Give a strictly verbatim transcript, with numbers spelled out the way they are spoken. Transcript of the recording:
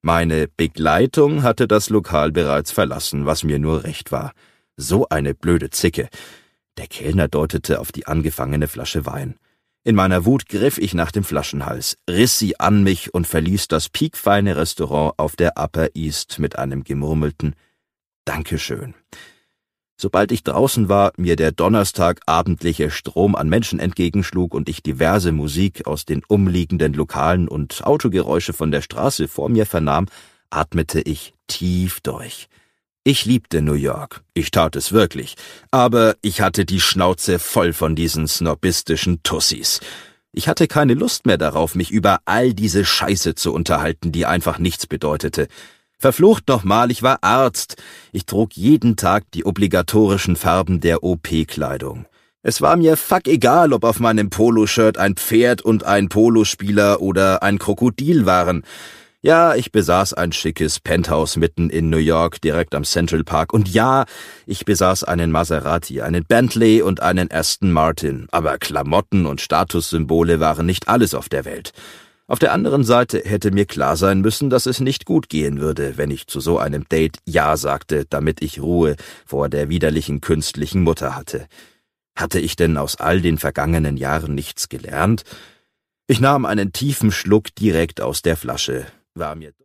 Meine Begleitung hatte das Lokal bereits verlassen, was mir nur recht war. So eine blöde Zicke. Der Kellner deutete auf die angefangene Flasche Wein. In meiner Wut griff ich nach dem Flaschenhals, riss sie an mich und verließ das piekfeine Restaurant auf der Upper East mit einem gemurmelten Dankeschön. Sobald ich draußen war, mir der donnerstagabendliche Strom an Menschen entgegenschlug und ich diverse Musik aus den umliegenden Lokalen und Autogeräusche von der Straße vor mir vernahm, atmete ich tief durch. Ich liebte New York, ich tat es wirklich, aber ich hatte die Schnauze voll von diesen snobistischen Tussis. Ich hatte keine Lust mehr darauf, mich über all diese Scheiße zu unterhalten, die einfach nichts bedeutete. Verflucht nochmal, ich war Arzt. Ich trug jeden Tag die obligatorischen Farben der O P-Kleidung. Es war mir fuck egal, ob auf meinem Poloshirt ein Pferd und ein Polospieler oder ein Krokodil waren. Ja, ich besaß ein schickes Penthouse mitten in New York, direkt am Central Park. Und ja, ich besaß einen Maserati, einen Bentley und einen Aston Martin. Aber Klamotten und Statussymbole waren nicht alles auf der Welt. Auf der anderen Seite hätte mir klar sein müssen, dass es nicht gut gehen würde, wenn ich zu so einem Date Ja sagte, damit ich Ruhe vor der widerlichen künstlichen Mutter hatte. Hatte ich denn aus all den vergangenen Jahren nichts gelernt? Ich nahm einen tiefen Schluck direkt aus der Flasche. War mir